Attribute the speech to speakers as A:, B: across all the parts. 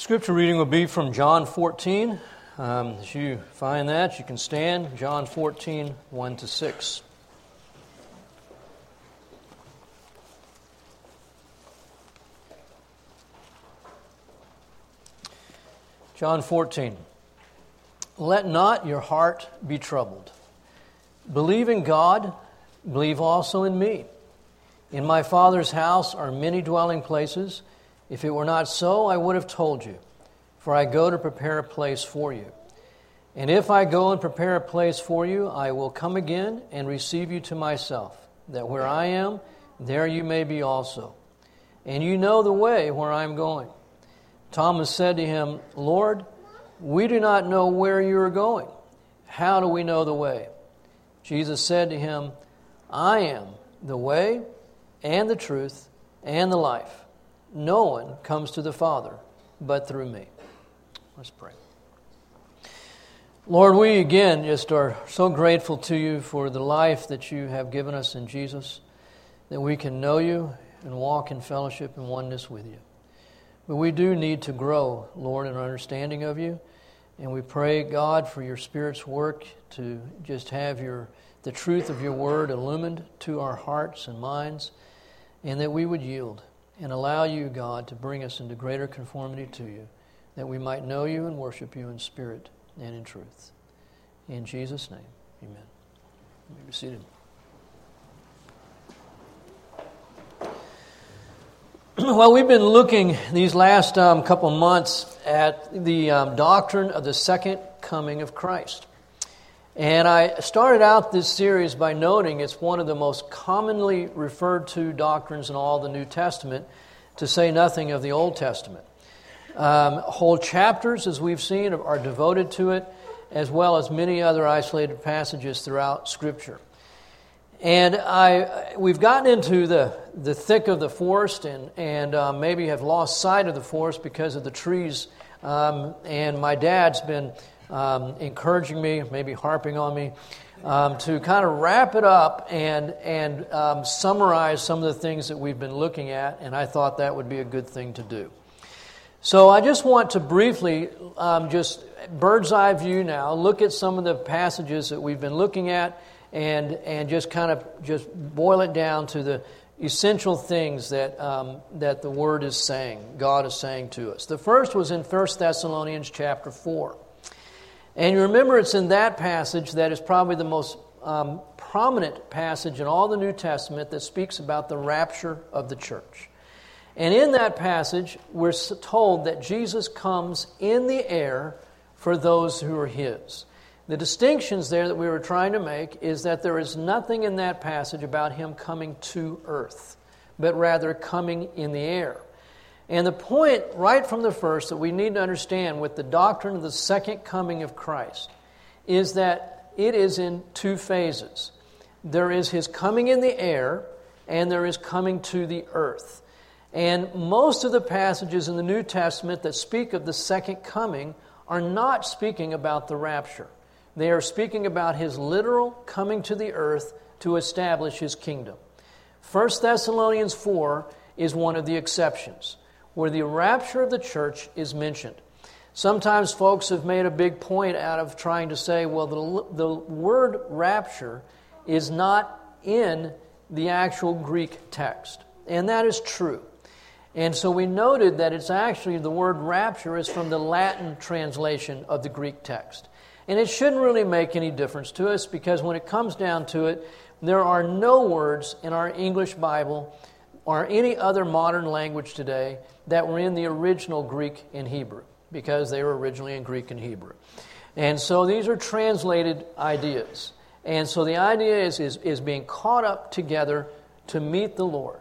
A: Scripture reading will be from John 14. As you find that, you can stand. John 14, 1-6. John 14. Let not your heart be troubled. Believe in God, believe also in me. In my Father's house are many dwelling places. If it were not so, I would have told you, for I go to prepare a place for you. And if I go and prepare a place for you, I will come again and receive you to myself, that where I am, there you may be also. And you know the way where I am going. Thomas said to him, Lord, we do not know where you are going. How do we know the way? Jesus said to him, I am the way and the truth and the life. No one comes to the Father but through me. Let's pray. Lord, we again just are so grateful to you for the life that you have given us in Jesus, that we can know you and walk in fellowship and oneness with you. But we do need to grow, Lord, in our understanding of you. And we pray, God, for your Spirit's work to just have the truth of your word illumined to our hearts and minds, and that we would yield and allow you, God, to bring us into greater conformity to you, that we might know you and worship you in spirit and in truth. In Jesus' name, amen. You may be seated. Well, we've been looking these last couple months at the doctrine of the second coming of Christ. And I started out this series by noting it's one of the most commonly referred to doctrines in all the New Testament, to say nothing of the Old Testament. Whole chapters, as we've seen, are devoted to it, as well as many other isolated passages throughout Scripture. And we've gotten into the thick of the forest and maybe have lost sight of the forest because of the trees. And my dad's been encouraging me, maybe harping on me, to kind of wrap it up and summarize some of the things that we've been looking at, and I thought that would be a good thing to do. So I just want to briefly, just bird's eye view now, look at some of the passages that we've been looking at and just kind of just boil it down to the essential things that the Word is saying, God is saying to us. The first was in 1 Thessalonians chapter 4. And you remember it's in that passage that is probably the most prominent passage in all the New Testament that speaks about the rapture of the church. And in that passage, we're told that Jesus comes in the air for those who are His. The distinctions there that we were trying to make is that there is nothing in that passage about Him coming to earth, but rather coming in the air. And the point right from the first that we need to understand with the doctrine of the second coming of Christ is that it is in two phases. There is His coming in the air, and there is coming to the earth. And most of the passages in the New Testament that speak of the second coming are not speaking about the rapture. They are speaking about His literal coming to the earth to establish His kingdom. 1 Thessalonians 4 is one of the exceptions, where the rapture of the church is mentioned. Sometimes folks have made a big point out of trying to say, well, the word rapture is not in the actual Greek text. And that is true. And so we noted that it's actually the word rapture is from the Latin translation of the Greek text. And it shouldn't really make any difference to us because when it comes down to it, there are no words in our English Bible or any other modern language today that were in the original Greek and Hebrew, because they were originally in Greek and Hebrew. And so these are translated ideas. And so the idea is being caught up together to meet the Lord.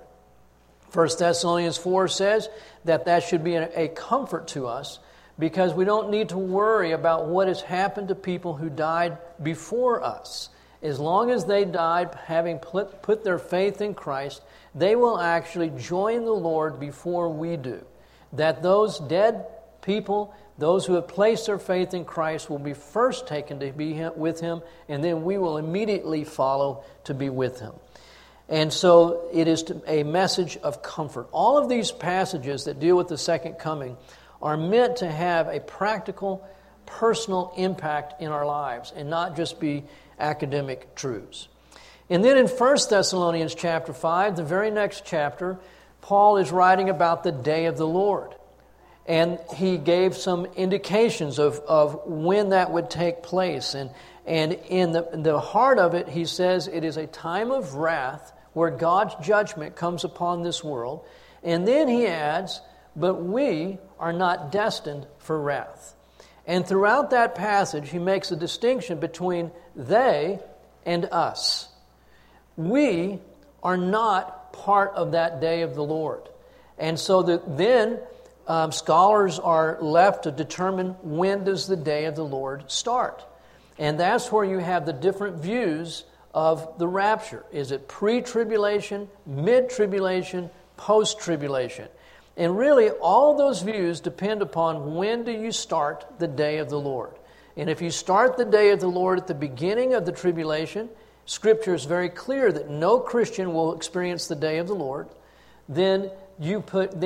A: 1 Thessalonians 4 says that should be a comfort to us because we don't need to worry about what has happened to people who died before us. As long as they died having put their faith in Christ, they will actually join the Lord before we do. That those dead people, those who have placed their faith in Christ, will be first taken to be with Him, and then we will immediately follow to be with Him. And so it is a message of comfort. All of these passages that deal with the second coming are meant to have a practical, personal impact in our lives and not just be academic truths. And then in 1 Thessalonians chapter 5, the very next chapter, Paul is writing about the day of the Lord. And he gave some indications of when that would take place. And in the heart of it, he says it is a time of wrath where God's judgment comes upon this world. And then he adds, but we are not destined for wrath. And throughout that passage, he makes a distinction between they and us. We are not part of that day of the Lord. And so then scholars are left to determine when does the day of the Lord start. And that's where you have the different views of the rapture. Is it pre-tribulation, mid-tribulation, post-tribulation? And really, all those views depend upon when do you start the day of the Lord. And if you start the day of the Lord at the beginning of the tribulation, Scripture is very clear that no Christian will experience the day of the Lord. Then you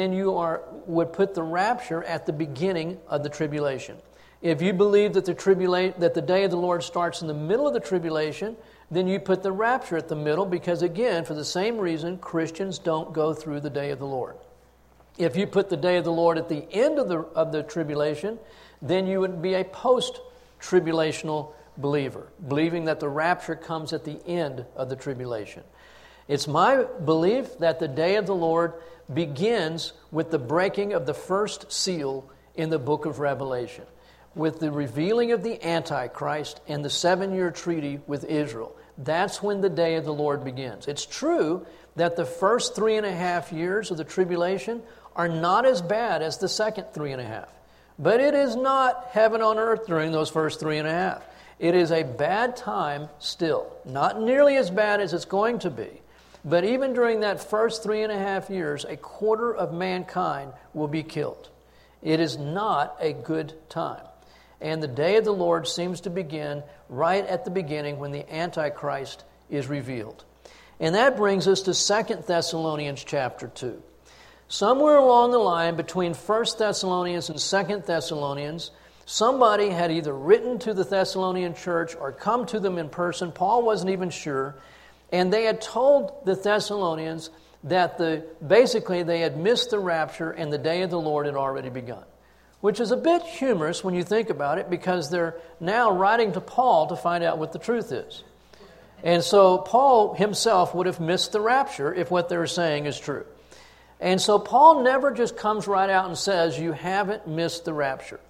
A: would put the rapture at the beginning of the tribulation. If you believe that the day of the Lord starts in the middle of the tribulation, then you put the rapture at the middle because, again, for the same reason, Christians don't go through the day of the Lord. If you put the day of the Lord at the end of the tribulation, then you would be a post-tribulational believer, believing that the rapture comes at the end of the tribulation. It's my belief that the day of the Lord begins with the breaking of the first seal in the book of Revelation, with the revealing of the Antichrist and the 7-year treaty with Israel. That's when the day of the Lord begins. It's true that the first 3.5 years of the tribulation are not as bad as the second 3.5. But it is not heaven on earth during those first 3.5. It is a bad time still. Not nearly as bad as it's going to be. But even during that first 3.5 years, 1/4 of mankind will be killed. It is not a good time. And the day of the Lord seems to begin right at the beginning when the Antichrist is revealed. And that brings us to 2 Thessalonians chapter 2. Somewhere along the line between 1 Thessalonians and 2 Thessalonians, somebody had either written to the Thessalonian church or come to them in person. Paul wasn't even sure. And they had told the Thessalonians that basically they had missed the rapture and the day of the Lord had already begun. Which is a bit humorous when you think about it, because they're now writing to Paul to find out what the truth is. And so Paul himself would have missed the rapture if what they're saying is true. And so Paul never just comes right out and says, you haven't missed the rapture.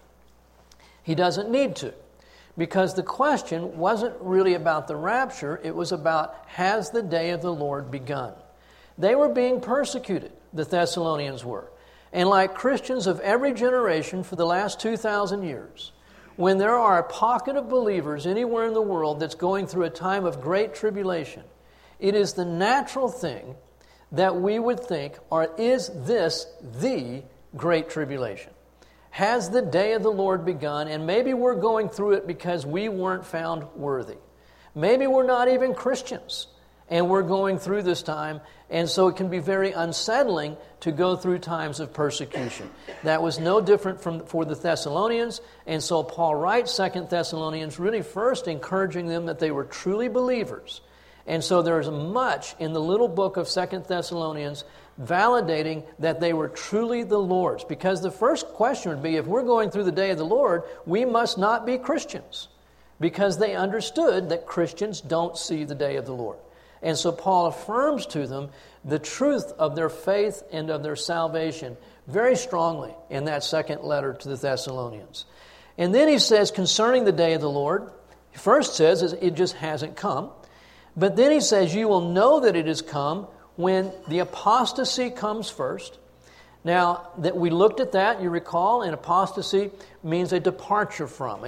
A: He doesn't need to, because the question wasn't really about the rapture. It was about, has the day of the Lord begun? They were being persecuted, the Thessalonians were. And like Christians of every generation for the last 2,000 years, when there are a pocket of believers anywhere in the world that's going through a time of great tribulation, it is the natural thing that we would think, or is this the great tribulation? Has the day of the Lord begun? And maybe we're going through it because we weren't found worthy. Maybe we're not even Christians, and we're going through this time, and so it can be very unsettling to go through times of persecution. That was no different for the Thessalonians, and so Paul writes 2 Thessalonians really first encouraging them that they were truly believers. And so there is much in the little book of 2 Thessalonians validating that they were truly the Lord's. Because the first question would be, if we're going through the day of the Lord, we must not be Christians. Because they understood that Christians don't see the day of the Lord. And so Paul affirms to them the truth of their faith and of their salvation very strongly in that second letter to the Thessalonians. And then he says concerning the day of the Lord, he first says it just hasn't come. But then he says you will know that it has come when the apostasy comes first. Now, that we looked at that, you recall, and apostasy means a departure from.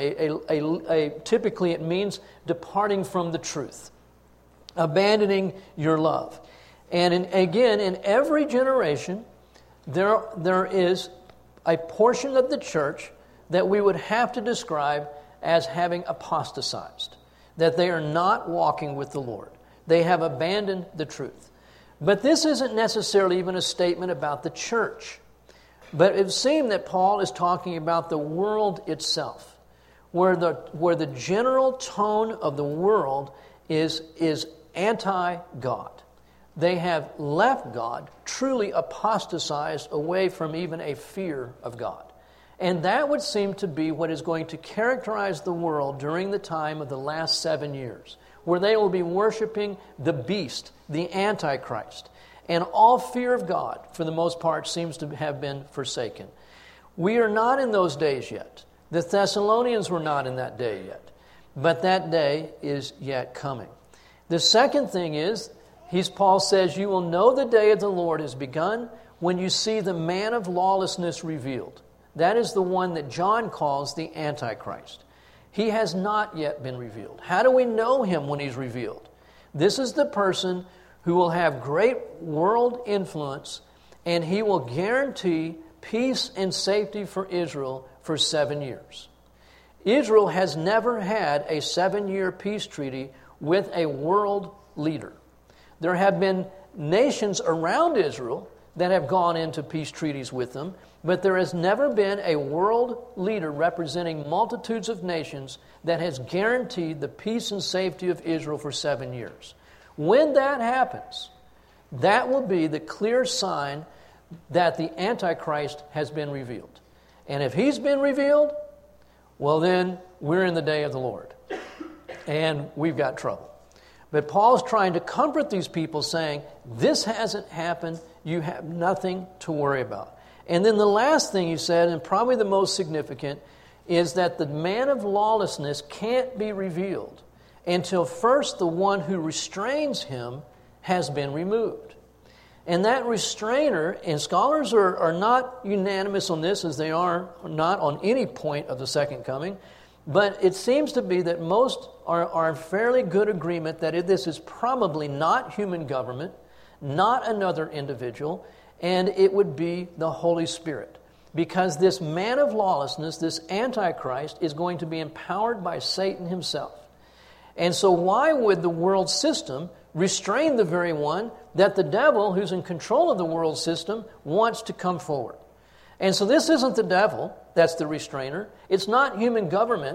A: Typically it means departing from the truth. Abandoning your love. And again, in every generation, there is a portion of the church that we would have to describe as having apostatized. That they are not walking with the Lord. They have abandoned the truth. But this isn't necessarily even a statement about the church. But it seemed that Paul is talking about the world itself, where the general tone of the world is anti-God. They have left God, truly apostatized away from even a fear of God. And that would seem to be what is going to characterize the world during the time of the last 7 years, where they will be worshiping the beast, the Antichrist. And all fear of God, for the most part, seems to have been forsaken. We are not in those days yet. The Thessalonians were not in that day yet. But that day is yet coming. The second thing is, Paul says, you will know the day of the Lord has begun when you see the man of lawlessness revealed. That is the one that John calls the Antichrist. He has not yet been revealed. How do we know him when he's revealed? This is the person who will have great world influence, and he will guarantee peace and safety for Israel for 7 years. Israel has never had a 7-year peace treaty with a world leader. There have been nations around Israel that have gone into peace treaties with them, but there has never been a world leader representing multitudes of nations that has guaranteed the peace and safety of Israel for 7 years. When that happens, that will be the clear sign that the Antichrist has been revealed. And if he's been revealed, well then, we're in the day of the Lord. And we've got trouble. But Paul's trying to comfort these people, saying, this hasn't happened, you have nothing to worry about. And then the last thing he said, and probably the most significant, is that the man of lawlessness can't be revealed until first the one who restrains him has been removed. And that restrainer, and scholars are not unanimous on this, as they are not on any point of the second coming, but it seems to be that most are in fairly good agreement that this is probably not human government, not another individual, and it would be the Holy Spirit. Because this man of lawlessness, this Antichrist, is going to be empowered by Satan himself. And so why would the world system restrain the very one that the devil, who's in control of the world system, wants to come forward? And so this isn't the devil that's the restrainer. It's not human government.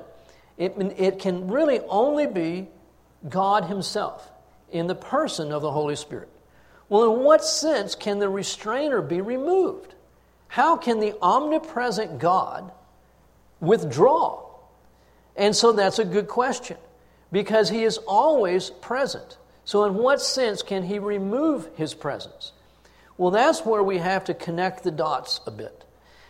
A: It can really only be God himself in the person of the Holy Spirit. Well, in what sense can the restrainer be removed? How can the omnipresent God withdraw? And so that's a good question, because he is always present. So in what sense can he remove his presence? Well, that's where we have to connect the dots a bit.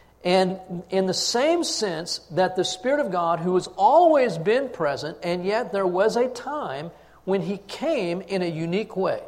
A: And in the same sense that the Spirit of God, who has always been present, and yet there was a time when he came in a unique way.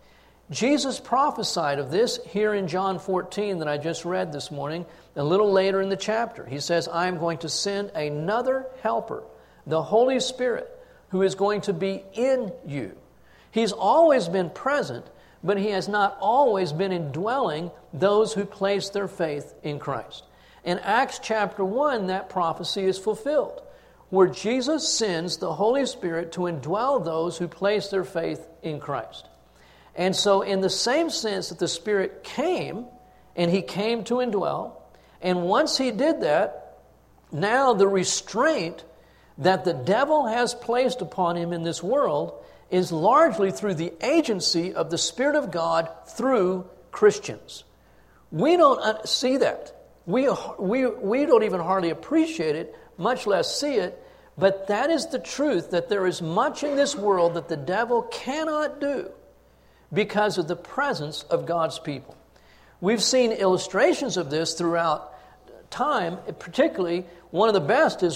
A: Jesus prophesied of this here in John 14 that I just read this morning, a little later in the chapter. He says, I am going to send another helper, the Holy Spirit, who is going to be in you. He's always been present, but he has not always been indwelling those who place their faith in Christ. In Acts chapter 1, that prophecy is fulfilled, where Jesus sends the Holy Spirit to indwell those who place their faith in Christ. And so in the same sense that the Spirit came, and he came to indwell, and once he did that, now the restraint that the devil has placed upon him in this world is largely through the agency of the Spirit of God through Christians. We don't see that. We don't even hardly appreciate it, much less see it, but that is the truth, that there is much in this world that the devil cannot do because of the presence of God's people. We've seen illustrations of this throughout time. Particularly, one of the best is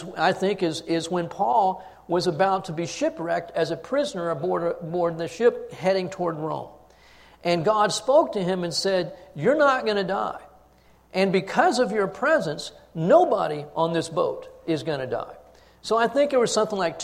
A: when Paul was about to be shipwrecked as a prisoner aboard the ship heading toward Rome. And God spoke to him and said, you're not going to die. And because of your presence, nobody on this boat is going to die. So I think there was something like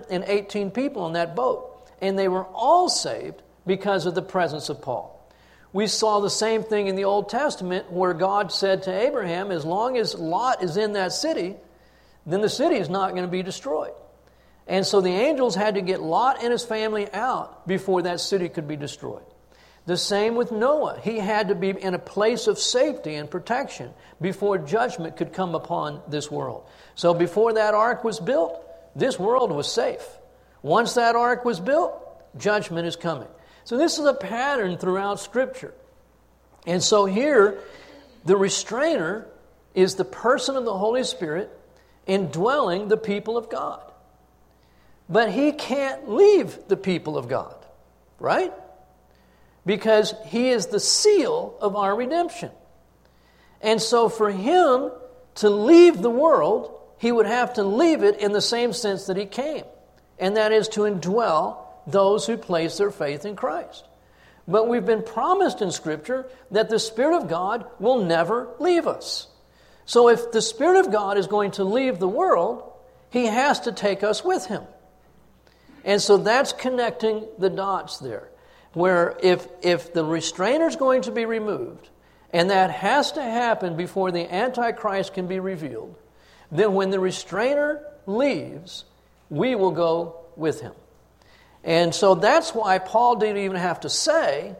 A: 218 people on that boat. And they were all saved because of the presence of Paul. We saw the same thing in the Old Testament, where God said to Abraham, as long as Lot is in that city, then the city is not going to be destroyed. And so the angels had to get Lot and his family out before that city could be destroyed. The same with Noah. He had to be in a place of safety and protection before judgment could come upon this world. So before that ark was built, this world was safe. Once that ark was built, judgment is coming. So this is a pattern throughout Scripture. And so here, the restrainer is the person of the Holy Spirit indwelling the people of God. But he can't leave the people of God, right? Because he is the seal of our redemption. And so for him to leave the world, he would have to leave it in the same sense that he came. And that is to indwell those who place their faith in Christ. But we've been promised in Scripture that the Spirit of God will never leave us. So if the Spirit of God is going to leave the world, he has to take us with him. And so that's connecting the dots there. Where if the restrainer is going to be removed, and that has to happen before the Antichrist can be revealed, then when the restrainer leaves, we will go with him. And so that's why Paul didn't even have to say,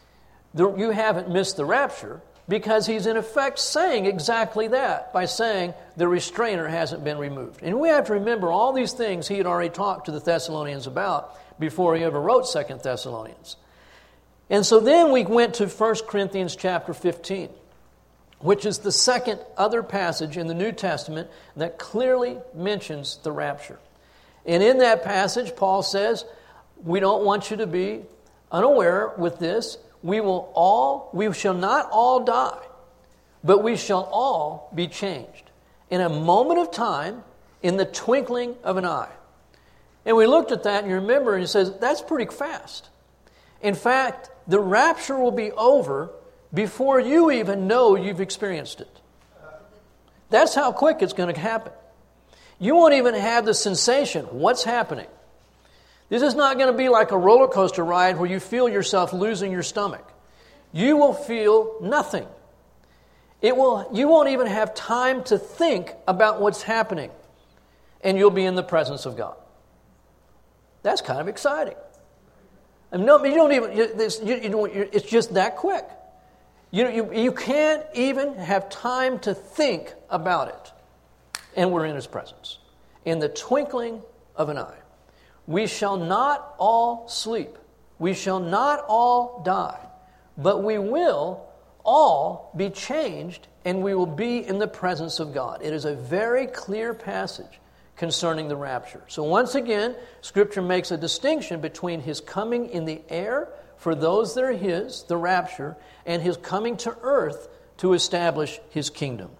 A: you haven't missed the rapture, because he's in effect saying exactly that by saying the restrainer hasn't been removed. And we have to remember all these things he had already talked to the Thessalonians about before he ever wrote 2 Thessalonians. And so then we went to 1 Corinthians chapter 15, which is the second other passage in the New Testament that clearly mentions the rapture. And in that passage, Paul says, we don't want you to be unaware with this. We shall not all die, but we shall all be changed in a moment of time, in the twinkling of an eye. And we looked at that, and you remember, and he says, that's pretty fast. In fact, the rapture will be over before you even know you've experienced it. That's how quick it's going to happen. You won't even have the sensation, what's happening? This is not going to be like a roller coaster ride where you feel yourself losing your stomach. You will feel nothing. You won't even have time to think about what's happening, and you'll be in the presence of God. That's kind of exciting. And no, you don't even. It's just that quick. You can't even have time to think about it, and we're in His presence, in the twinkling of an eye. We shall not all sleep. We shall not all die, but we will all be changed, and we will be in the presence of God. It is a very clear passage concerning the rapture. So once again, Scripture makes a distinction between His coming in the air for those that are His, the rapture, and His coming to earth to establish His kingdom.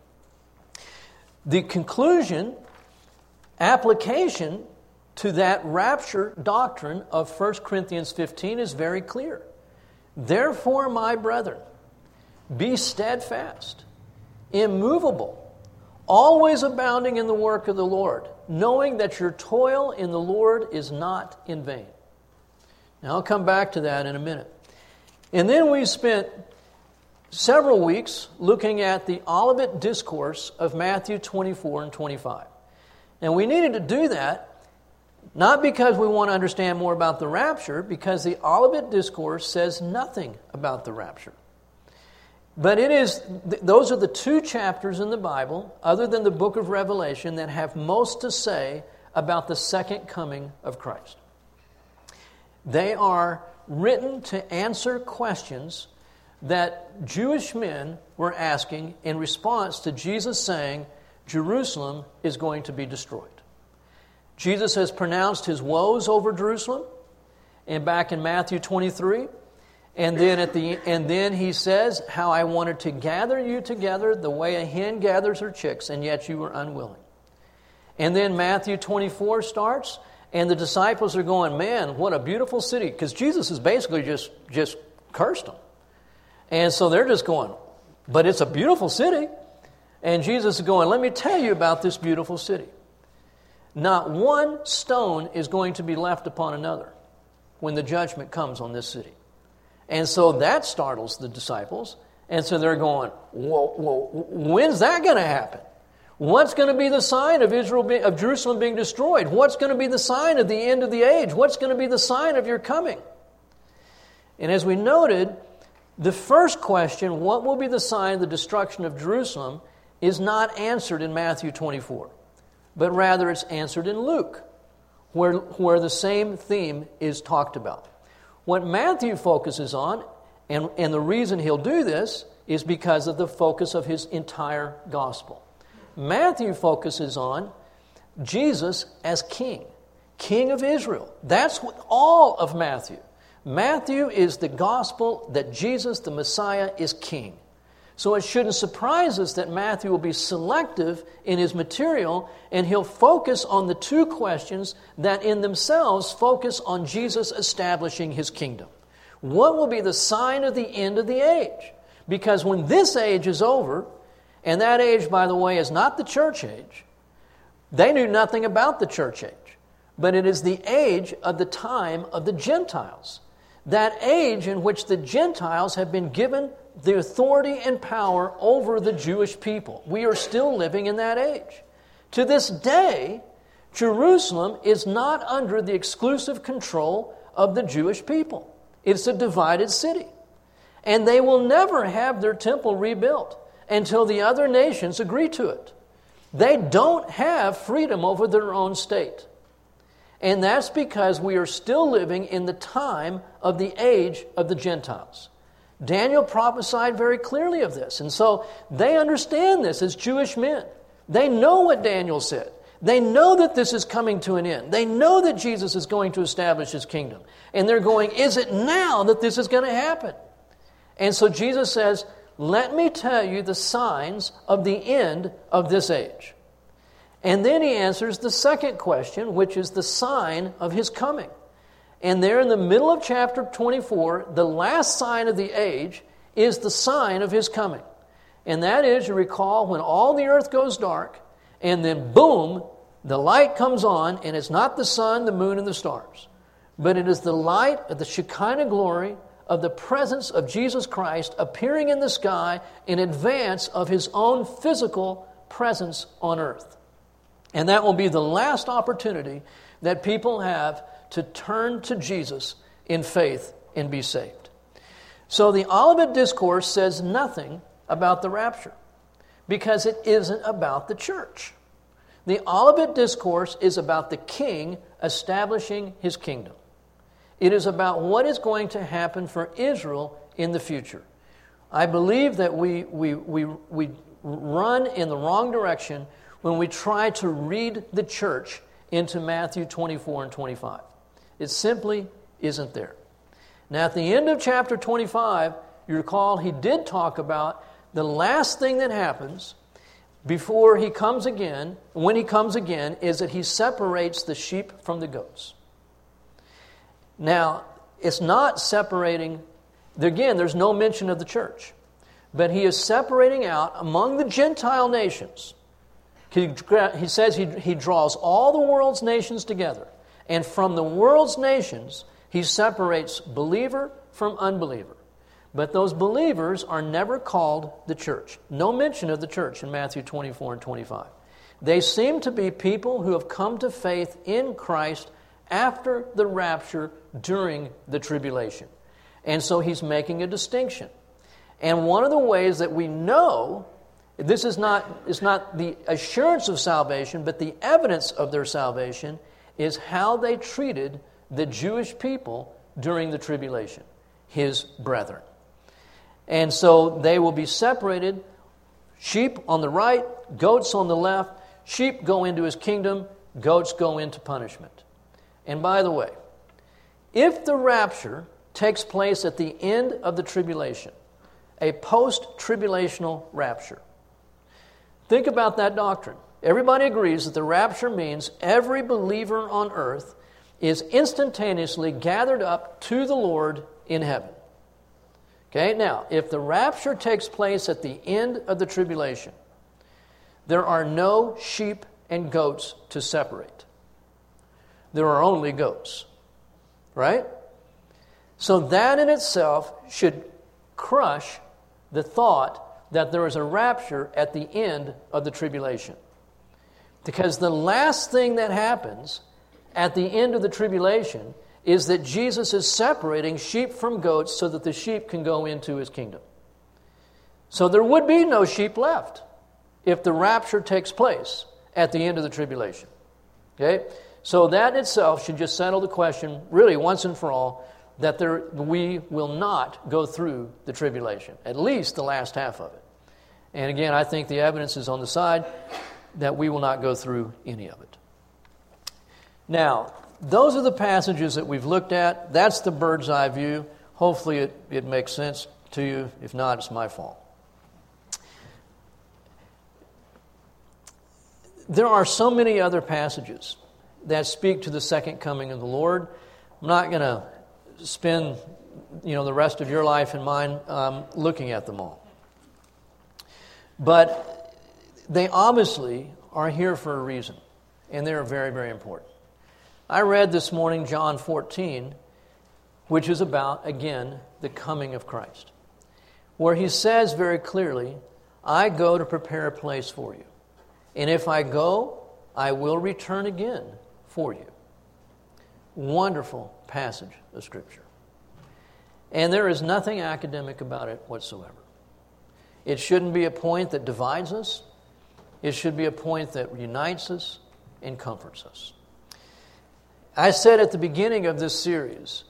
A: The conclusion, application to that rapture doctrine of 1 Corinthians 15 is very clear. Therefore, my brethren, be steadfast, immovable, always abounding in the work of the Lord, knowing that your toil in the Lord is not in vain. Now, I'll come back to that in a minute. And then we spent several weeks looking at the Olivet Discourse of Matthew 24 and 25. And we needed to do that not because we want to understand more about the rapture, because the Olivet Discourse says nothing about the rapture. But those are the two chapters in the Bible, other than the book of Revelation, that have most to say about the second coming of Christ. They are written to answer questions that Jewish men were asking in response to Jesus saying, Jerusalem is going to be destroyed. Jesus has pronounced His woes over Jerusalem, and back in Matthew 23, and then He says, how I wanted to gather you together the way a hen gathers her chicks, and yet you were unwilling. And then Matthew 24 starts, and the disciples are going, man, what a beautiful city, because Jesus has basically just cursed them. And so they're just going, but it's a beautiful city. And Jesus is going, let me tell you about this beautiful city. Not one stone is going to be left upon another when the judgment comes on this city. And so that startles the disciples. And so they're going, whoa, when's that going to happen? What's going to be the sign of Jerusalem being destroyed? What's going to be the sign of the end of the age? What's going to be the sign of your coming? And as we noted, the first question, what will be the sign of the destruction of Jerusalem, is not answered in Matthew 24, but rather it's answered in Luke, where the same theme is talked about. What Matthew focuses on, and the reason he'll do this, is because of the focus of his entire gospel. Matthew focuses on Jesus as king, king of Israel. That's what all of Matthew. Matthew is the gospel that Jesus, the Messiah, is king. So it shouldn't surprise us that Matthew will be selective in his material, and he'll focus on the two questions that in themselves focus on Jesus establishing his kingdom. What will be the sign of the end of the age? Because when this age is over, and that age, by the way, is not the church age, they knew nothing about the church age, but it is the age of the time of the Gentiles. That age in which the Gentiles have been given the authority and power over the Jewish people. We are still living in that age. To this day, Jerusalem is not under the exclusive control of the Jewish people. It's a divided city. And they will never have their temple rebuilt until the other nations agree to it. They don't have freedom over their own state. And that's because we are still living in the time of the age of the Gentiles. Daniel prophesied very clearly of this. And so they understand this as Jewish men. They know what Daniel said. They know that this is coming to an end. They know that Jesus is going to establish his kingdom. And they're going, is it now that this is going to happen? And so Jesus says, let me tell you the signs of the end of this age. And then he answers the second question, which is the sign of his coming. And there in the middle of chapter 24, the last sign of the age is the sign of his coming. And that is, you recall, when all the earth goes dark, and then boom, the light comes on, and it's not the sun, the moon, and the stars, but it is the light of the Shekinah glory of the presence of Jesus Christ appearing in the sky in advance of his own physical presence on earth. And that will be the last opportunity that people have to turn to Jesus in faith and be saved. So the Olivet Discourse says nothing about the rapture because it isn't about the church. The Olivet Discourse is about the king establishing his kingdom. It is about what is going to happen for Israel in the future. I believe that we run in the wrong direction when we try to read the church into Matthew 24 and 25. It simply isn't there. Now, at the end of chapter 25, you recall he did talk about the last thing that happens before he comes again, when he comes again, is that he separates the sheep from the goats. Now, it's not separating, again, there's no mention of the church, but he is separating out among the Gentile nations. He says he draws all the world's nations together. And from the world's nations, he separates believer from unbeliever. But those believers are never called the church. No mention of the church in Matthew 24 and 25. They seem to be people who have come to faith in Christ after the rapture during the tribulation. And so he's making a distinction. And one of the ways that we know this is not the assurance of salvation, but the evidence of their salvation is how they treated the Jewish people during the tribulation, his brethren. And so they will be separated, sheep on the right, goats on the left. Sheep go into his kingdom, goats go into punishment. And by the way, if the rapture takes place at the end of the tribulation, a post-tribulational rapture, think about that doctrine. Everybody agrees that the rapture means every believer on earth is instantaneously gathered up to the Lord in heaven. Okay, now, if the rapture takes place at the end of the tribulation, there are no sheep and goats to separate. There are only goats. Right? So that in itself should crush the thought that there is a rapture at the end of the tribulation. Because the last thing that happens at the end of the tribulation is that Jesus is separating sheep from goats so that the sheep can go into his kingdom. So there would be no sheep left if the rapture takes place at the end of the tribulation. Okay? So that itself should just settle the question, really once and for all, that we will not go through the tribulation, at least the last half of it. And again, I think the evidence is on the side that we will not go through any of it. Now, those are the passages that we've looked at. That's the bird's eye view. Hopefully it makes sense to you. If not, it's my fault. There are so many other passages that speak to the second coming of the Lord. I'm not going to spend the rest of your life and mine looking at them all. But they obviously are here for a reason, and they're very, very important. I read this morning John 14, which is about, again, the coming of Christ, where he says very clearly, I go to prepare a place for you. And if I go, I will return again for you. Wonderful passage of Scripture. And there is nothing academic about it whatsoever. It shouldn't be a point that divides us. It should be a point that unites us and comforts us. I said at the beginning of this series,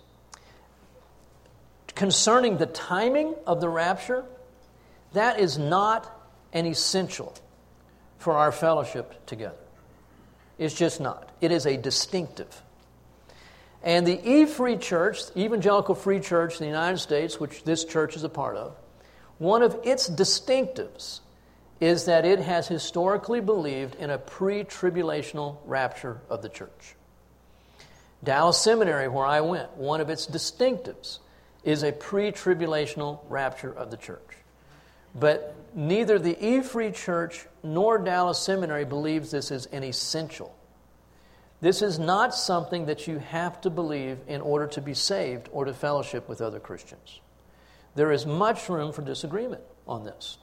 A: concerning the timing of the rapture, that is not an essential for our fellowship together. It's just not. It is a distinctive. And the E-Free Church, Evangelical Free Church in the United States, which this church is a part of, one of its distinctives is that it has historically believed in a pre-tribulational rapture of the church. Dallas Seminary, where I went, one of its distinctives is a pre-tribulational rapture of the church. But neither the E-Free Church nor Dallas Seminary believes this is an essential. This is not something that you have to believe in order to be saved or to fellowship with other Christians. There is much room for disagreement on this.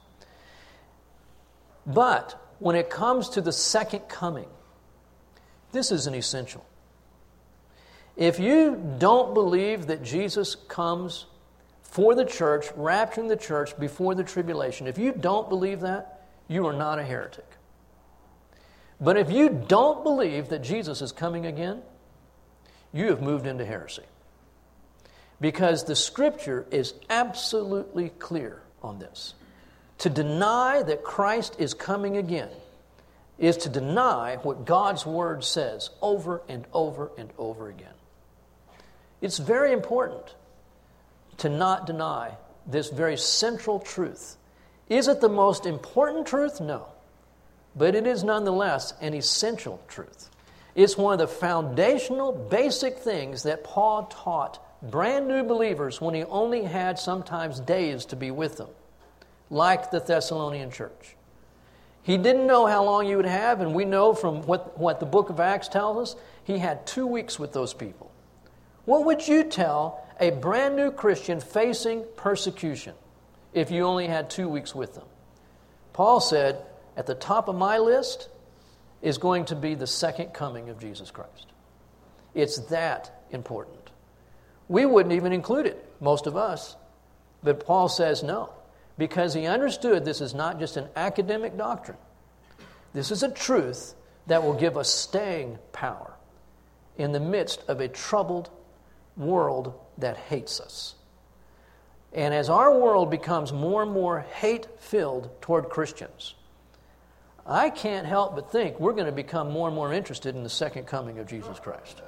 A: But when it comes to the second coming, this is an essential. If you don't believe that Jesus comes for the church, rapturing the church before the tribulation, if you don't believe that, you are not a heretic. But if you don't believe that Jesus is coming again, you have moved into heresy. Because the Scripture is absolutely clear on this. To deny that Christ is coming again is to deny what God's Word says over and over and over again. It's very important to not deny this very central truth. Is it the most important truth? No. But it is nonetheless an essential truth. It's one of the foundational, basic things that Paul taught brand new believers when he only had sometimes days to be with them, like the Thessalonian church. He didn't know how long he would have, and we know from what the book of Acts tells us, he had 2 weeks with those people. What would you tell a brand new Christian facing persecution if you only had 2 weeks with them? Paul said, at the top of my list is going to be the second coming of Jesus Christ. It's that important. We wouldn't even include it, most of us. But Paul says no, because he understood this is not just an academic doctrine. This is a truth that will give us staying power in the midst of a troubled world that hates us. And as our world becomes more and more hate-filled toward Christians, I can't help but think we're going to become more and more interested in the second coming of Jesus Christ.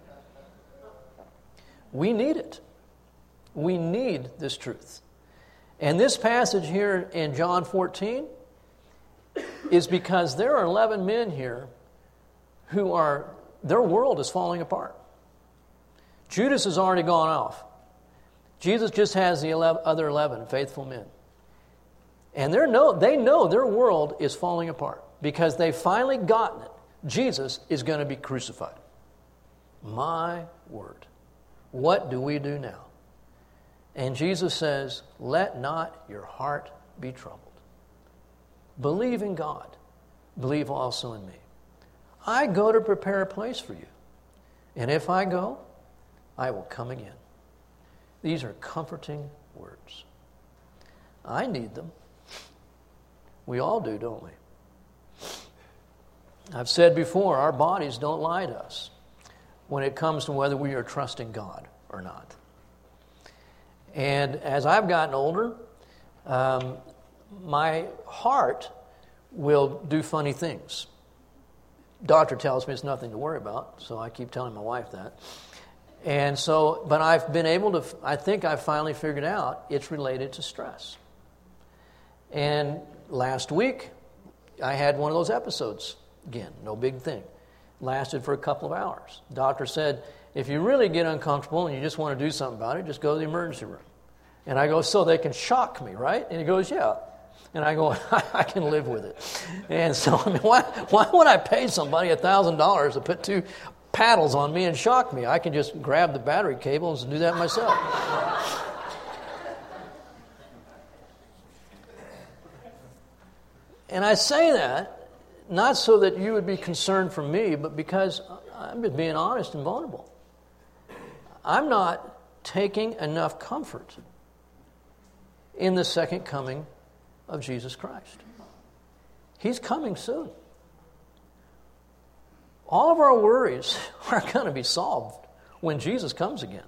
A: We need it. We need this truth. And this passage here in John 14 is because there are 11 men here their world is falling apart. Judas has already gone off. Jesus just has the other 11 faithful men. And they know their world is falling apart because they've finally gotten it. Jesus is going to be crucified. My word. What do we do now? And Jesus says, let not your heart be troubled. Believe in God. Believe also in me. I go to prepare a place for you. And if I go, I will come again. These are comforting words. I need them. We all do, don't we? I've said before, our bodies don't lie to us when it comes to whether we are trusting God or not. And as I've gotten older, my heart will do funny things. Doctor tells me it's nothing to worry about, so I keep telling my wife that. And so, but I've been able to, I think I've finally figured out it's related to stress. And last week, I had one of those episodes. Again, no big thing. Lasted for a couple of hours. The doctor said, if you really get uncomfortable and you just want to do something about it, just go to the emergency room. And I go, so they can shock me, right? And he goes, yeah. And I go, I can live with it. And so, I mean, why would I pay somebody $1,000 to put 2 paddles on me and shock me? I can just grab the battery cables and do that myself. And I say that not so that you would be concerned for me, but because I'm just being honest and vulnerable. I'm not taking enough comfort in the second coming of Jesus Christ. He's coming soon. All of our worries are going to be solved when Jesus comes again.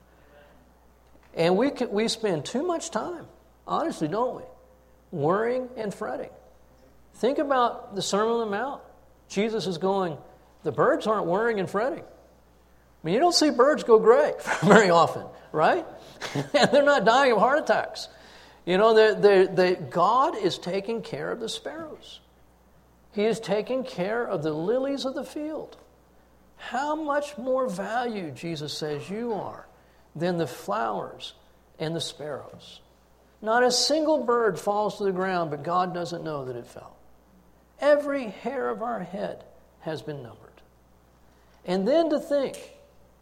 A: And we spend too much time, honestly, don't we, worrying and fretting. Think about the Sermon on the Mount. Jesus is going, the birds aren't worrying and fretting. I mean, you don't see birds go gray very often, right? And they're not dying of heart attacks. You know, God is taking care of the sparrows. He is taking care of the lilies of the field. How much more value, Jesus says, you are than the flowers and the sparrows. Not a single bird falls to the ground, but God doesn't know that it fell. Every hair of our head has been numbered. And then to think,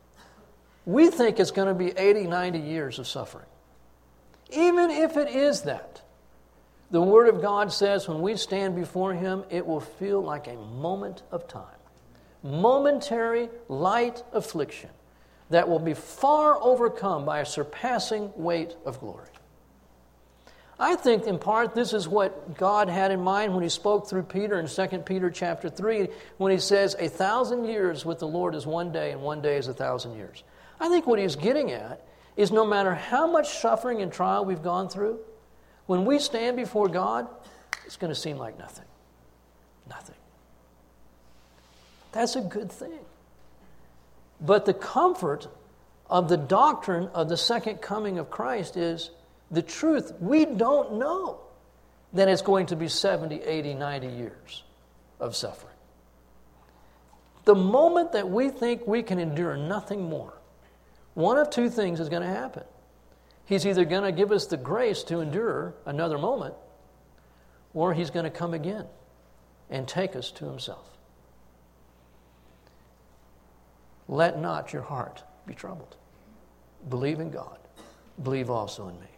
A: we think it's going to be 80, 90 years of suffering. Even if it is that, the Word of God says when we stand before Him, it will feel like a moment of time. Momentary, light affliction that will be far overcome by a surpassing weight of glory. I think in part this is what God had in mind when He spoke through Peter in 2 Peter chapter 3 when He says, 1,000 years with the Lord is one day and one day is 1,000 years. I think what He's getting at is no matter how much suffering and trial we've gone through, when we stand before God, it's going to seem like nothing. Nothing. That's a good thing. But the comfort of the doctrine of the second coming of Christ is the truth. We don't know that it's going to be 70, 80, 90 years of suffering. The moment that we think we can endure nothing more, one of two things is going to happen. He's either going to give us the grace to endure another moment, or He's going to come again and take us to Himself. Let not your heart be troubled. Believe in God. Believe also in me.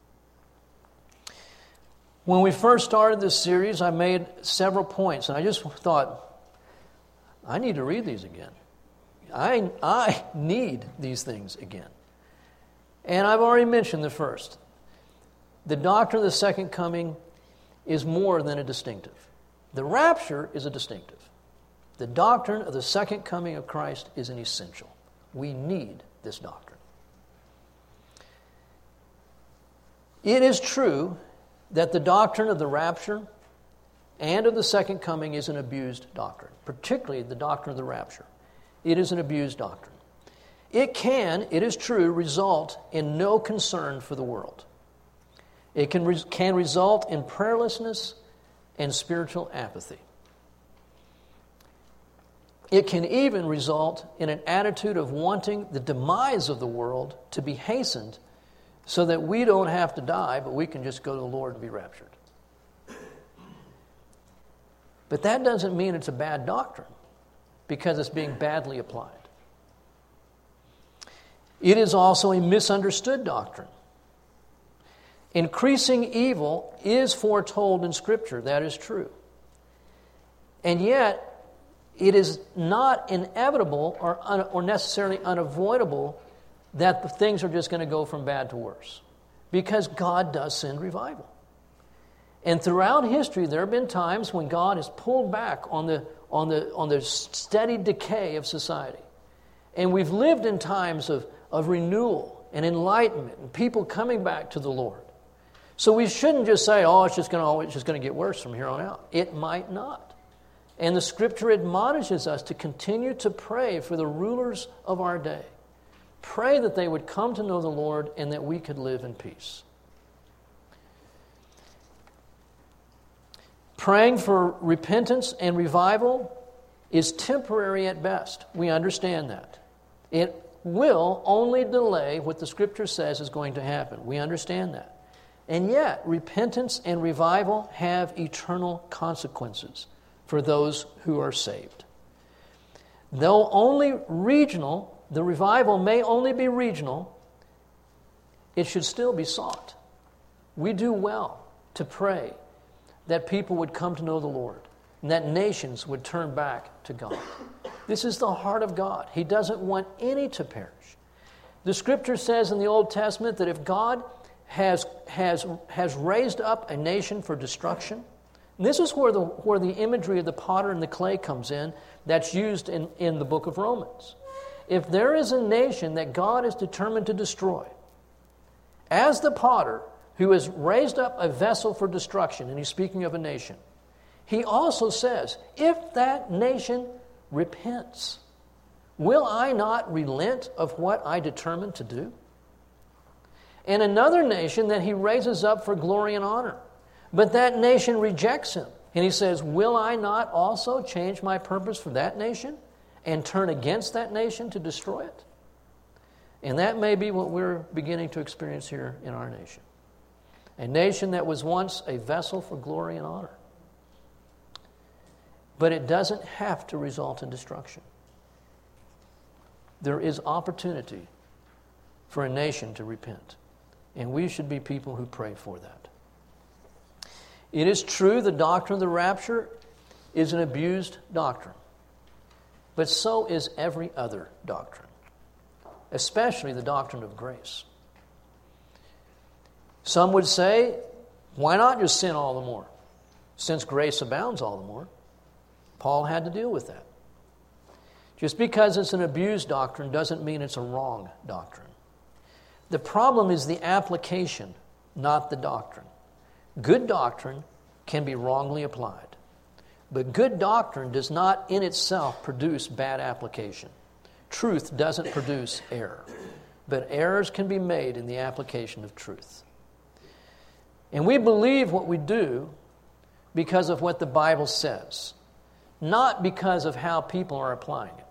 A: When we first started this series, I made several points, and I just thought, I need to read these again. I need these things again. And I've already mentioned the first. The doctrine of the second coming is more than a distinctive. The rapture is a distinctive. The doctrine of the second coming of Christ is an essential. We need this doctrine. It is true that the doctrine of the rapture and of the second coming is an abused doctrine, particularly the doctrine of the rapture. It is an abused doctrine. It can, it is true, result in no concern for the world. It can result in prayerlessness and spiritual apathy. It can even result in an attitude of wanting the demise of the world to be hastened so that we don't have to die, but we can just go to the Lord and be raptured. But that doesn't mean it's a bad doctrine, because it's being badly applied. It is also a misunderstood doctrine. Increasing evil is foretold in Scripture, that is true. And yet, it is not inevitable or necessarily unavoidable that the things are just going to go from bad to worse. Because God does send revival. And throughout history, there have been times when God has pulled back on the steady decay of society. And we've lived in times of renewal and enlightenment and people coming back to the Lord. So we shouldn't just say, oh, it's just going to get worse from here on out. It might not. And the Scripture admonishes us to continue to pray for the rulers of our day. Pray that they would come to know the Lord and that we could live in peace. Praying for repentance and revival is temporary at best. We understand that. It will only delay what the Scripture says is going to happen. We understand that. And yet, repentance and revival have eternal consequences for those who are saved. Though only regional, the revival may only be regional, it should still be sought. We do well to pray that people would come to know the Lord and that nations would turn back to God. This is the heart of God. He doesn't want any to perish. The Scripture says in the Old Testament that if God has raised up a nation for destruction, and this is where the imagery of the potter and the clay comes in, that's used in the book of Romans. If there is a nation that God is determined to destroy, as the potter who has raised up a vessel for destruction, and he's speaking of a nation, he also says, if that nation repents, will I not relent of what I determined to do? And another nation that he raises up for glory and honor, but that nation rejects him. And he says, will I not also change my purpose for that nation and turn against that nation to destroy it? And that may be what we're beginning to experience here in our nation. A nation that was once a vessel for glory and honor. But it doesn't have to result in destruction. There is opportunity for a nation to repent. And we should be people who pray for that. It is true the doctrine of the rapture is an abused doctrine. But so is every other doctrine. Especially the doctrine of grace. Some would say, why not just sin all the more? Since grace abounds all the more. Paul had to deal with that. Just because it's an abused doctrine doesn't mean it's a wrong doctrine. The problem is the application, not the doctrine. Good doctrine can be wrongly applied. But good doctrine does not in itself produce bad application. Truth doesn't produce error. But errors can be made in the application of truth. And we believe what we do because of what the Bible says, not because of how people are applying it.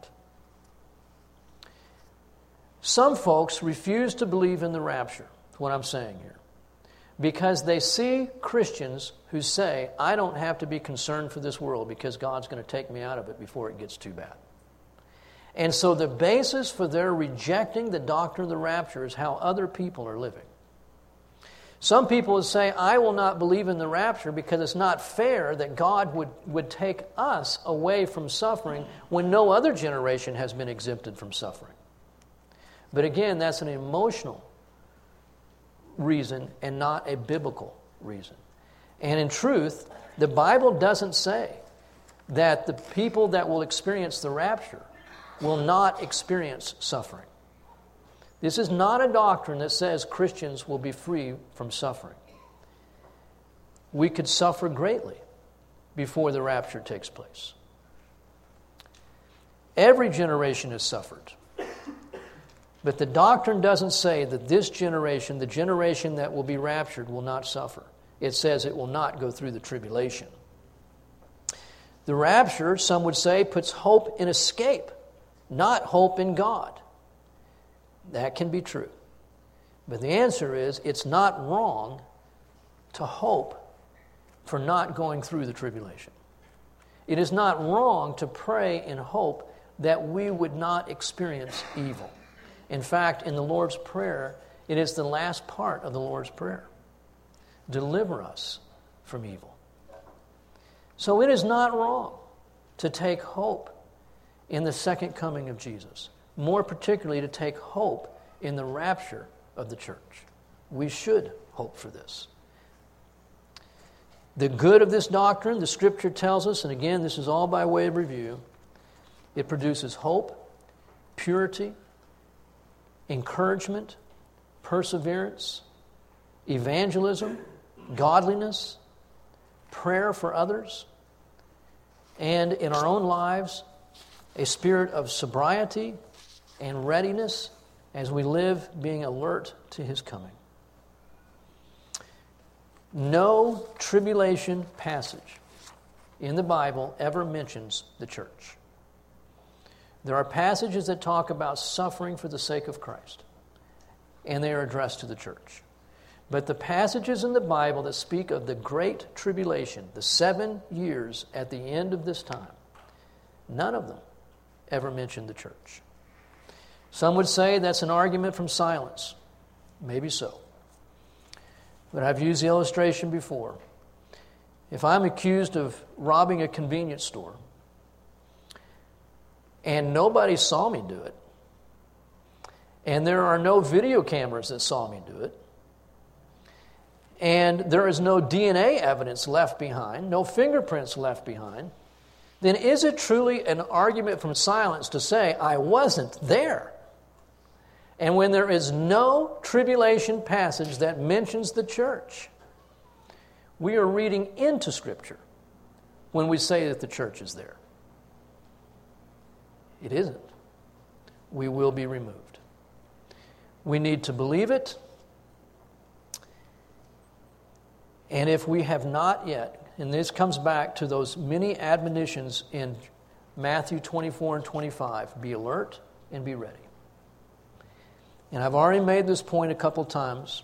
A: Some folks refuse to believe in the rapture, what I'm saying here, because they see Christians who say, I don't have to be concerned for this world because God's going to take me out of it before it gets too bad. And so the basis for their rejecting the doctrine of the rapture is how other people are living. Some people would say, I will not believe in the rapture because it's not fair that God would take us away from suffering when no other generation has been exempted from suffering. But again, that's an emotional reason and not a biblical reason. And in truth, the Bible doesn't say that the people that will experience the rapture will not experience suffering. This is not a doctrine that says Christians will be free from suffering. We could suffer greatly before the rapture takes place. Every generation has suffered. But the doctrine doesn't say that this generation, the generation that will be raptured, will not suffer. It says it will not go through the tribulation. The rapture, some would say, puts hope in escape, not hope in God. That can be true. But the answer is, it's not wrong to hope for not going through the tribulation. It is not wrong to pray in hope that we would not experience evil. In fact, in the Lord's Prayer, it is the last part of the Lord's Prayer. Deliver us from evil. So it is not wrong to take hope in the second coming of Jesus. More particularly to take hope in the rapture of the church. We should hope for this. The good of this doctrine, the Scripture tells us, and again, this is all by way of review, it produces hope, purity, encouragement, perseverance, evangelism, godliness, prayer for others, and in our own lives, a spirit of sobriety and readiness as we live being alert to His coming. No tribulation passage in the Bible ever mentions the church. There are passages that talk about suffering for the sake of Christ, and they are addressed to the church. But the passages in the Bible that speak of the great tribulation, the 7 years at the end of this time, none of them ever mention the church. Some would say that's an argument from silence. Maybe so. But I've used the illustration before. If I'm accused of robbing a convenience store and nobody saw me do it, and there are no video cameras that saw me do it, and there is no DNA evidence left behind, no fingerprints left behind, then is it truly an argument from silence to say, I wasn't there? And when there is no tribulation passage that mentions the church, we are reading into Scripture when we say that the church is there. It isn't. We will be removed. We need to believe it. And if we have not yet, and this comes back to those many admonitions in Matthew 24 and 25, be alert and be ready. And I've already made this point a couple times.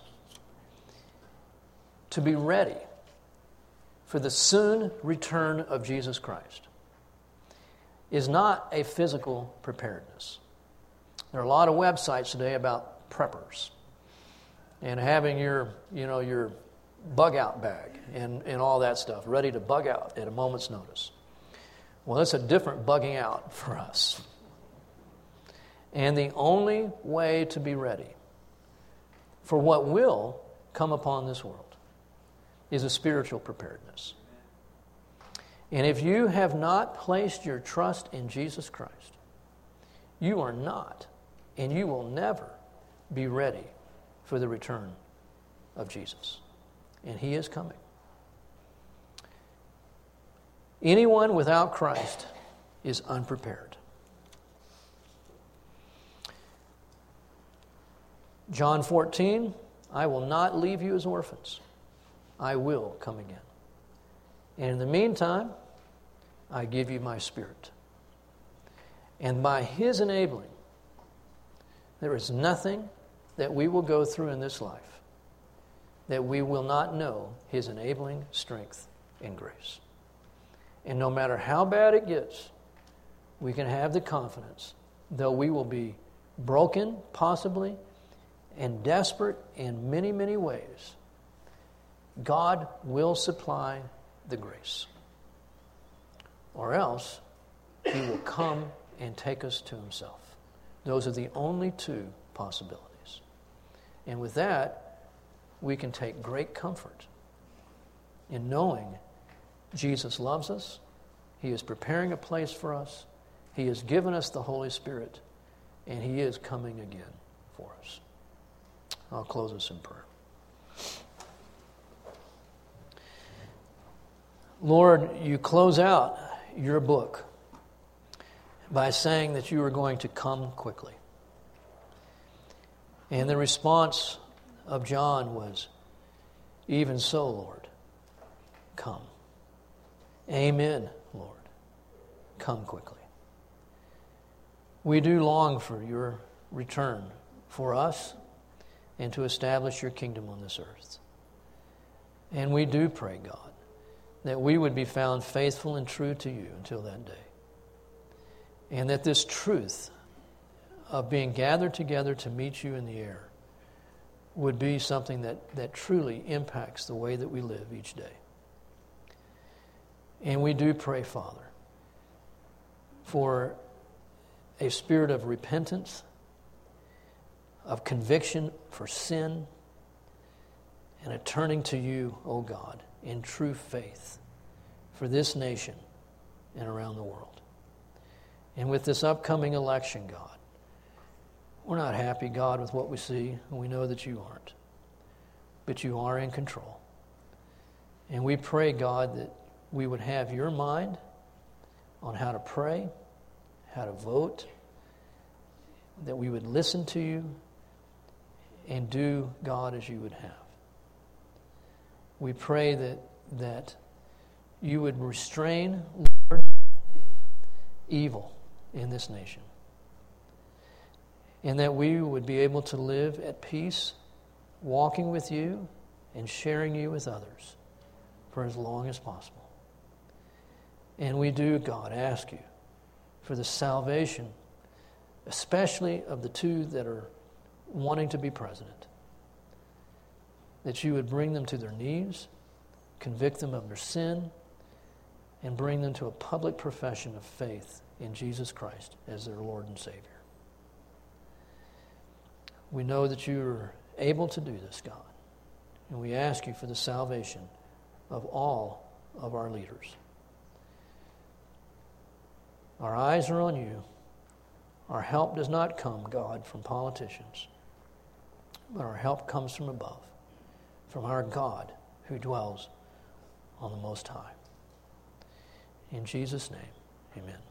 A: To be ready for the soon return of Jesus Christ is not a physical preparedness. There are a lot of websites today about preppers and having your bug out bag and all that stuff, ready to bug out at a moment's notice. Well, that's a different bugging out for us. And the only way to be ready for what will come upon this world is a spiritual preparedness. And if you have not placed your trust in Jesus Christ, you are not, and you will never be ready for the return of Jesus. And He is coming. Anyone without Christ is unprepared. John 14, I will not leave you as orphans. I will come again. And in the meantime, I give you my Spirit. And by His enabling, there is nothing that we will go through in this life that we will not know His enabling strength and grace. And no matter how bad it gets, we can have the confidence, though we will be broken, possibly, and desperate in many, many ways, God will supply the grace. Or else, He will come and take us to Himself. Those are the only two possibilities. And with that, we can take great comfort in knowing Jesus loves us. He is preparing a place for us. He has given us the Holy Spirit. And He is coming again for us. I'll close us in prayer. Lord, you close out your book by saying that you are going to come quickly. And the response of John was, even so, Lord, come. Amen, Lord, come quickly. We do long for your return for us and to establish your kingdom on this earth. And we do pray, God, that we would be found faithful and true to you until that day. And that this truth of being gathered together to meet you in the air would be something that truly impacts the way that we live each day. And we do pray, Father, for a spirit of repentance, of conviction for sin and a turning to you, O God, in true faith for this nation and around the world. And with this upcoming election, God, we're not happy, God, with what we see, and we know that you aren't. But you are in control. And we pray, God, that we would have your mind on how to pray, how to vote, that we would listen to you and do, God, as you would have. We pray that you would restrain, Lord, evil in this nation, and that we would be able to live at peace, walking with you and sharing you with others for as long as possible. And we do, God, ask you for the salvation, especially of the two that are wanting to be president, that you would bring them to their knees, convict them of their sin, and bring them to a public profession of faith in Jesus Christ as their Lord and Savior. We know that you are able to do this, God, and we ask you for the salvation of all of our leaders. Our eyes are on you. Our help does not come, God, from politicians, but our help comes from above, from our God who dwells on the Most High. In Jesus' name, amen.